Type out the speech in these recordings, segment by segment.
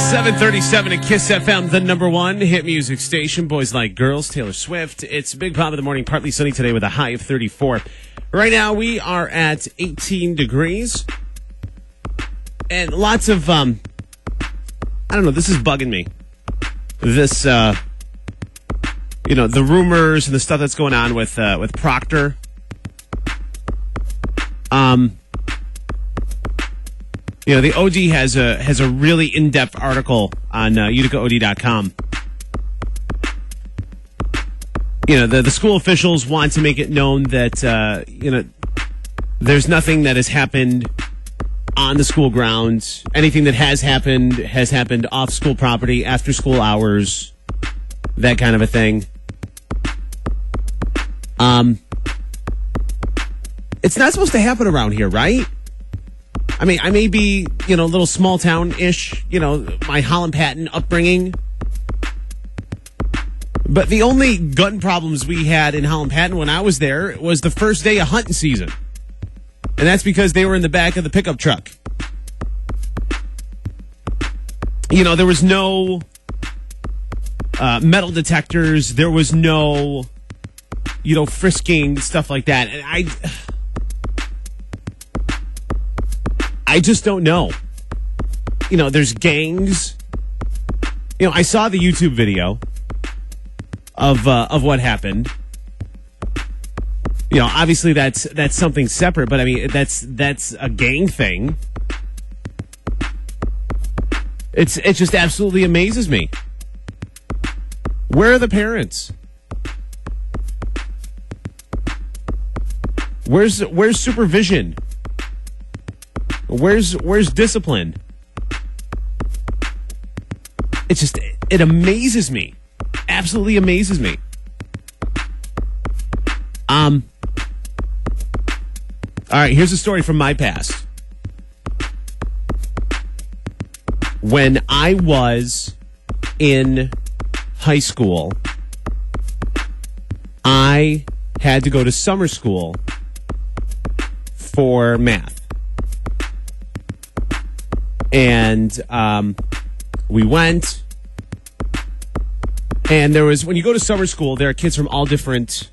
737 at Kiss FM, the number one hit music station. Boys like girls, Taylor Swift. It's Big Pop in the morning, partly sunny today with a high of 34. Right now we are at 18 degrees. And lots of, I don't know, this is bugging me. This, the rumors and the stuff that's going on with Procter. The OD has a really in-depth article on UticaOD.com. The school officials want to make it known that, there's nothing that has happened on the school grounds. Anything that has happened off school property, after school hours, that kind of a thing. It's not supposed to happen around here, right? I mean, I may be, a little small town-ish, my Holland Patton upbringing. But the only gun problems we had in Holland Patton when I was there was the first day of hunting season. And that's because they were in the back of the pickup truck. There was no metal detectors. There was no, frisking, stuff like that. And I just don't know. There's gangs. I saw the YouTube video of what happened. Obviously that's something separate, but I mean that's a gang thing. It just absolutely amazes me. Where are the parents? Where's supervision? Where's discipline? It amazes me. Absolutely amazes me. All right, here's a story from my past. When I was in high school, I had to go to summer school for math. And we went, and there was, when you go to summer school, there are kids from all different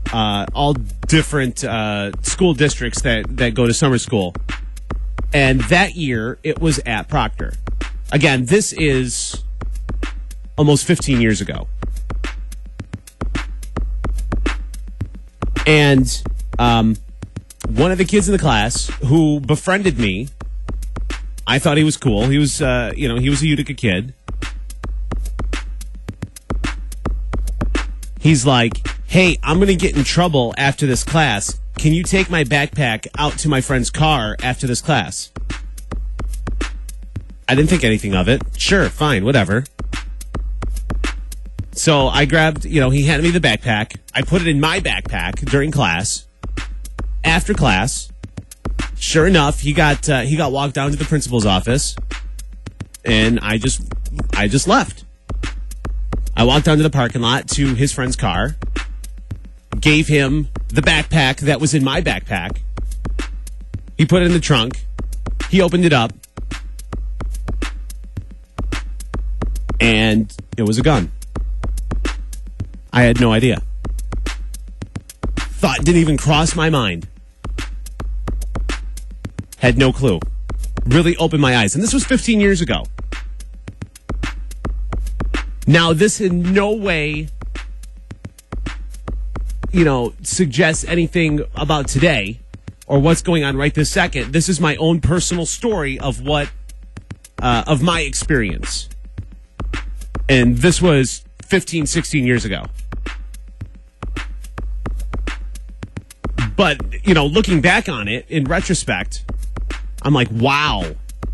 school districts that go to summer school. And that year, it was at Procter. Again, this is almost 15 years ago. And one of the kids in the class who befriended me, I thought he was cool. He was, he was a Utica kid. He's like, hey, I'm going to get in trouble after this class. Can you take my backpack out to my friend's car after this class? I didn't think anything of it. Sure, fine, whatever. So I grabbed, he handed me the backpack. I put it in my backpack during class. After class, sure enough, he got walked down to the principal's office, and I just left. I walked down to the parking lot to his friend's car, gave him the backpack that was in my backpack. He put it in the trunk. He opened it up, and it was a gun. I had no idea. Thought didn't even cross my mind. Had no clue. Really opened my eyes. And this was 15 years ago. Now, this in no way, suggests anything about today or what's going on right this second. This is my own personal story of of my experience. And this was 15, 16 years ago. But, looking back on it in retrospect, I'm like, wow.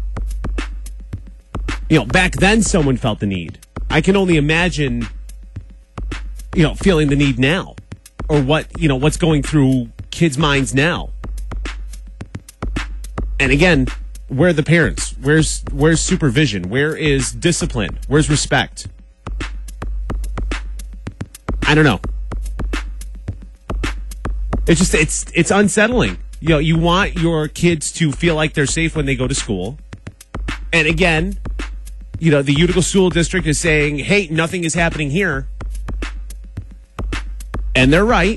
Back then someone felt the need. I can only imagine, feeling the need now, or what's going through kids' minds now. And again, where are the parents? Where's supervision? Where is discipline? Where's respect? I don't know. It's unsettling. You want your kids to feel like they're safe when they go to school. And again, the Utica School District is saying, hey, nothing is happening here. And they're right.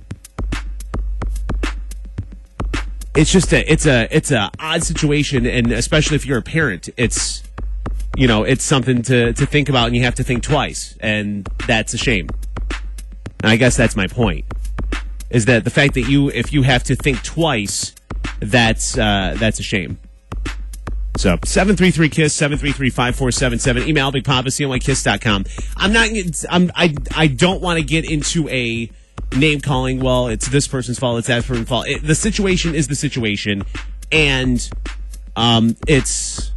It's just it's a odd situation, and especially if you're a parent, it's something to think about, and you have to think twice, and that's a shame. And I guess that's my point, is that the fact that if you have to think twice, that's a shame. So 733-KISS, 733-5477. Email BigPapa@CNYKiss.com. I don't want to get into a name calling. Well, it's this person's fault. It's that person's fault. The situation is the situation, and it's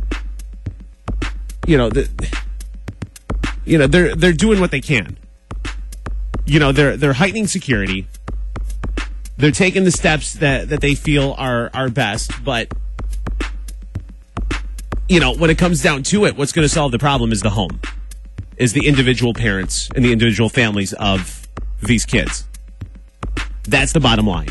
they're doing what they can. They're heightening security. They're taking the steps that they feel are best, but when it comes down to it, what's going to solve the problem is the home, is the individual parents and the individual families of these kids. That's the bottom line.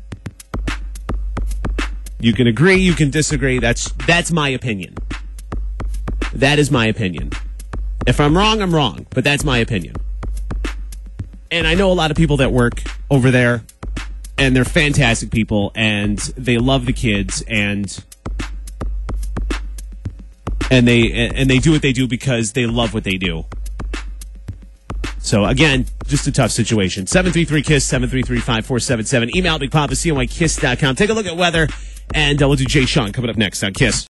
You can agree, you can disagree. That's my opinion. That is my opinion. If I'm wrong, I'm wrong, but that's my opinion. And I know a lot of people that work over there, and they're fantastic people, and they love the kids, and they do what they do because they love what they do. So, again, just a tough situation. 733-KISS, 733-5477. Email BigPapa@CNYKiss.com. Take a look at weather, and we'll do Jay Sean coming up next on KISS.